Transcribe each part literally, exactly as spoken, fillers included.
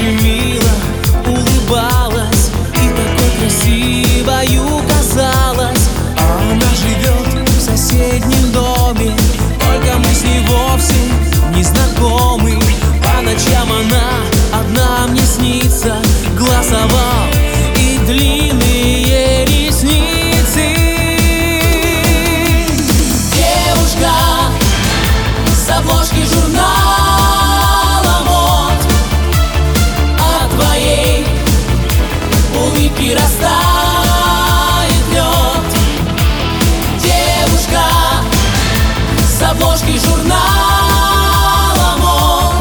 же мило улыбалась и такой красивою казалась. А она живет в соседнем доме, только мы с ней вовсе не знакомы. По ночам она одна мне снится, глаз овал и длинные ресницы. Девушка с обложки журнала мод, от твоей улыбки растает лед. Девушка с обложки журнала мод,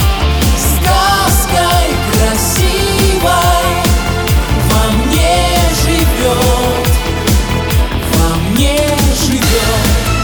сказкой красивой во мне живет, во мне живет.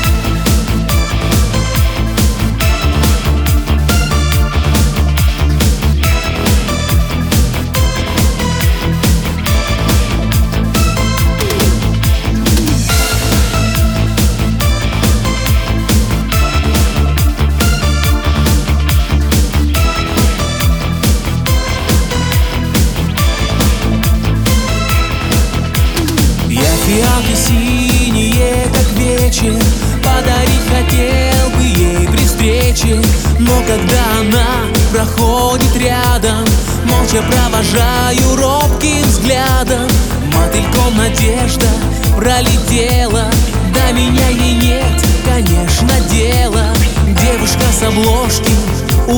Фиалки синие, как вечер, подарить хотел бы ей при встрече. Но когда она проходит рядом, молча провожаю робким взглядом. Мотыльком надежда пролетела, до меня ей нет, конечно, дела. Девушка с обложки,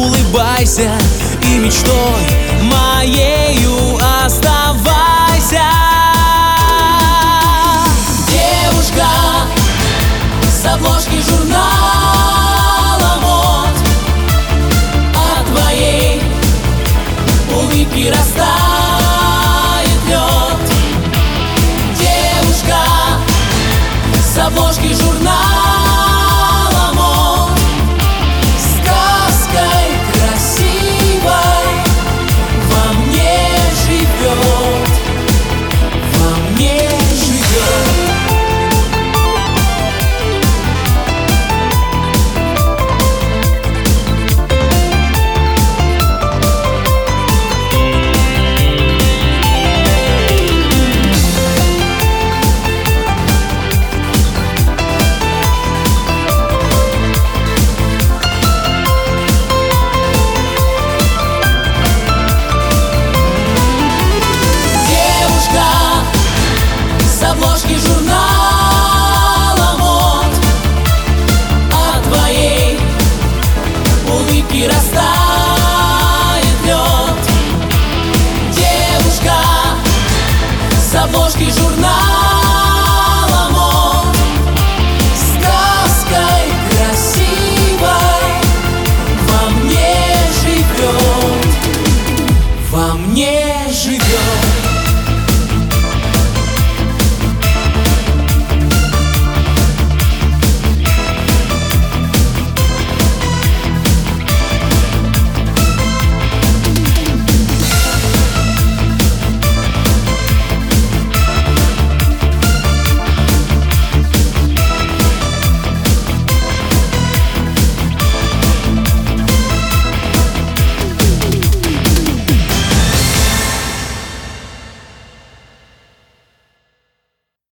улыбайся и мечтой моею оставайся.